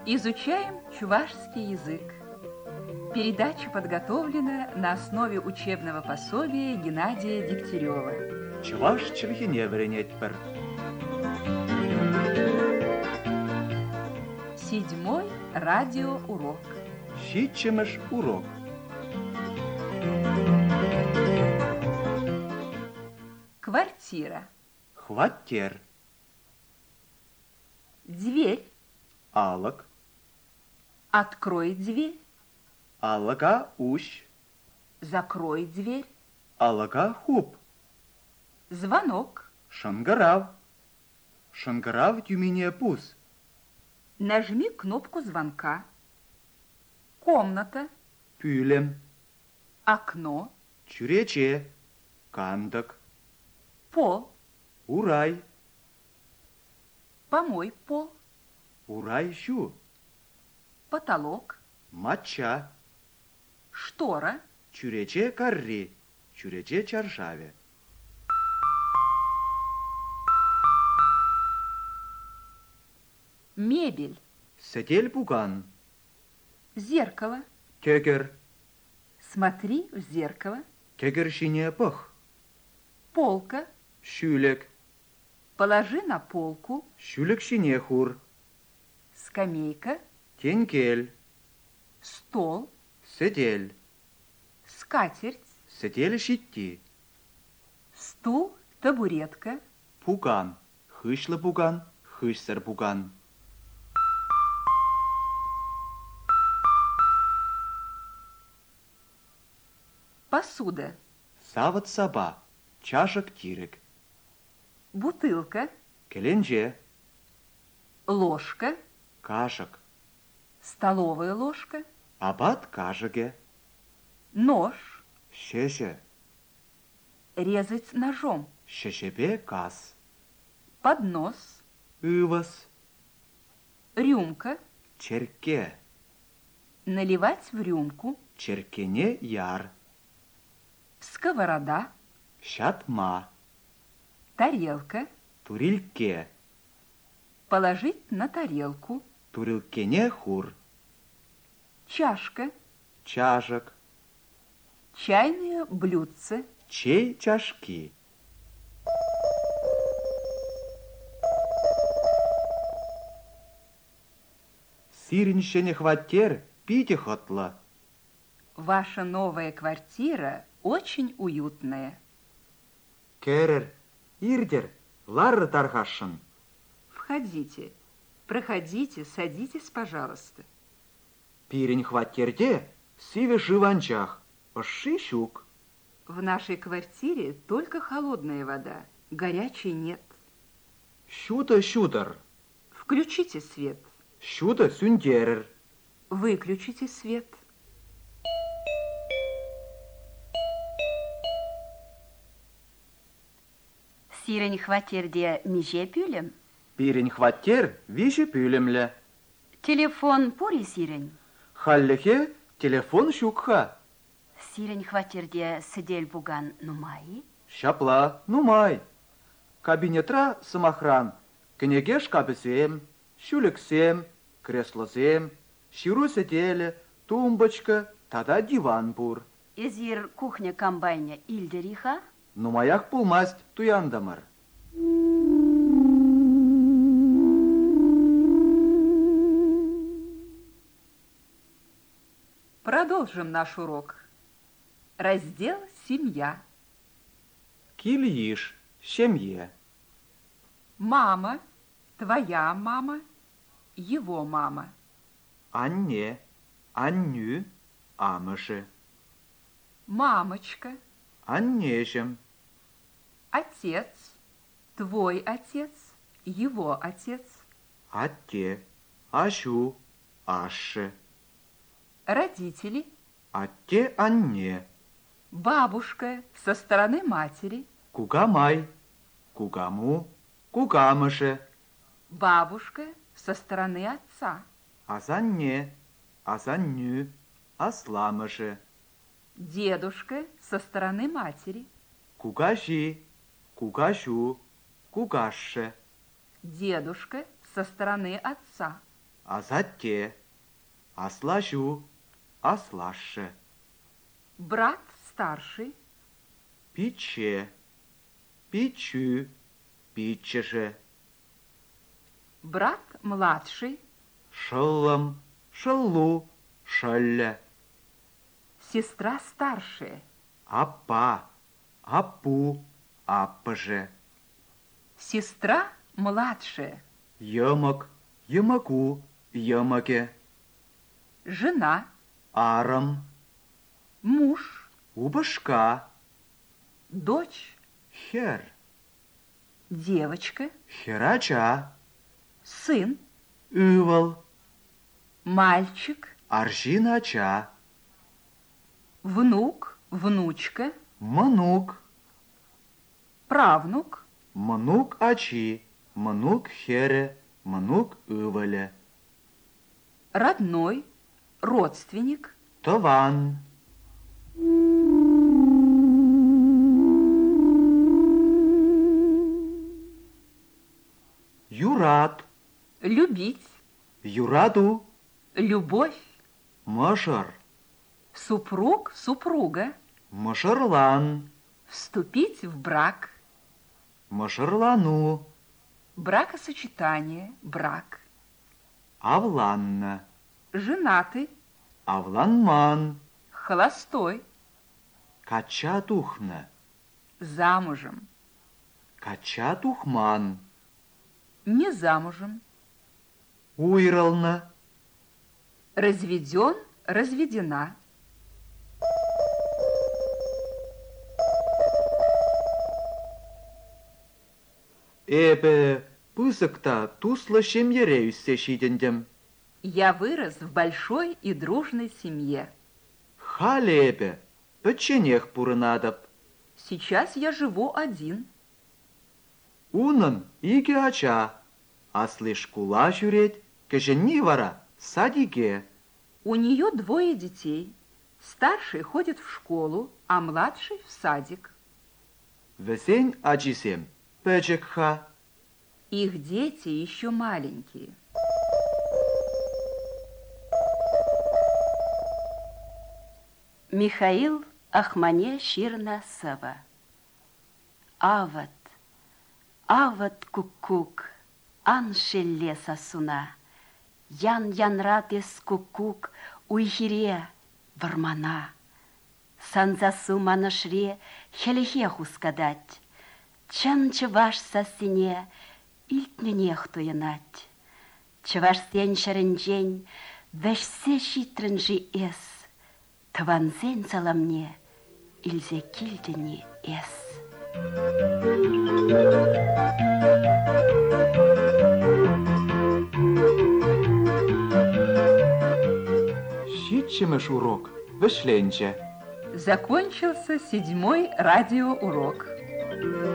Изучаем чувашский язык. Передача подготовлена на основе учебного пособия Геннадия Дегтярева. Чувашчылыгы не вренетпір. 7-й радиоурок. Щитчемыш урок. Квартира. Хваттер. Дверь. Алак. Открой дверь. Алака ущ. Закрой дверь. Алака хуп. Звонок. Шангарав. Шангарав тюмене пус. Нажми кнопку звонка. Комната. Пюлем. Окно. Чурече. Кандак. Пол. Урай. Помой пол. Урай щу. Потолок. Матча. Штора. Чурече карри. Чурече чаршаве. Мебель. Сетель пуган. Зеркало. Кекер. Смотри в зеркало. Кекер шине пах. Полка. Шюлек. Положи на полку. Шюлек шине хур. Скамейка. Тенкель. Стол. Сетель. Скатерть. Сетель щитти. Стул. Табуретка. Пуган. Хышлы пуган. Хыштер пуган. Посуда. Сават саба. Чашек тирек. Бутылка. Келенже. Ложка. Кашек. Столовая ложка. Абат кашеге. Нож. Шеше. Резать ножом. Шешебе кас. Поднос. Ывас. Рюмка. Черке. Наливать в рюмку. Черкене яр. Сковорода. Шатма. Тарелка. Турильке. Положить на тарелку. Турилкене хур. Чашка. Чашек. Чайное блюдце. Чей чашки. Сиренщене хваттер пите хотла. Ваша новая квартира очень уютная. Керер, ирдер, ларры тархашын. Входите. Проходите, садитесь, пожалуйста. Пирень хваттерде, сиве живанчах, оши щук. В нашей квартире только холодная вода, горячей нет. Щута щутар. Включите свет. Щута сюндерер. Выключите свет. Сирень хватерде меже пюлем? Пирень хваттер вище пюлемле. Телефон пури сирень? Халлехе телефон щукха. Сирень хватерде сидель буган нумаи? Шапла, нумай. Кабинетра самохран. Кнеге шкапесем, щулексем, креслосем, щиру сетеле, тумбочка, тада диван бур. Изир кухня комбайня Ильдериха? Нумаях пулмасть туяндамар. Продолжим наш урок. Раздел «Семья». Кильиш, семье. Мама, твоя мама, его мама. Анне, анню, амыше. Мамочка, Аннешем. отец, твой отец, его отец. Атте, ашу, аше. Родители, Атте анне. бабушка со стороны матери, Кугамай, кугаму, кугамыше. бабушка со стороны отца, Асанне, асанню, асламыше. дедушка со стороны матери, Кукаши, кукашу, кукаше. дедушка со стороны отца, Азатте. Аслащу. Аслаше. Брат старший. Пиче. Пичу. Пичеше. Брат младший. Шеллом. Шеллу. Шелле. Сестра старшая. Апа. Апу. Аппаже. Сестра младшая. Йомок. Йомаку. Йомаке. Жена. Арам. Муж. Убашка. Дочь. Хер. Девочка. Херача. Сын. Üvel. Мальчик. Аржинача. Внук. Внучка. Манук. Правнук. Манук ачи. Манук хере. Манук üвеле. Родной. Родственник. Тован. Юрат. Любить. Юраду. Любовь. Машар. Супруг. Супруга. Машарлан. Вступить в брак. Машарлану. Бракосочетание. Брак. Авланна. Женатый. Авланман. Холостой. Качатухна. Замужем. Качатухман. Не замужем. Уйрална. Разведен. Разведена. Эпе, пысыкта тусло шемьереюссе шидендем. Я вырос в большой и дружной семье. Халепе, печенех пурынадап. Сейчас я живу один. Унын иге ача. Аслыш кула жүреть, кежени вара садиге. У нее 2 детей. Старший ходит в школу, а младший в садик. Весень ачисем, печекха. Их дети еще маленькие. Михаил Ахмане Ширна Сава. Ават, ават кукук, аншелле сасуна, ян янратес кукук, уйхире вармана. Санзасу манашре хелехе хускадать, чан чываш сасине илтненех туянать. Чываш сень шаренжень, вешсе шитренжи эс, тванзень саламне, ильзе кильдени эс. Щитчемеш урок, вышленче. Закончился 7-й радиоурок.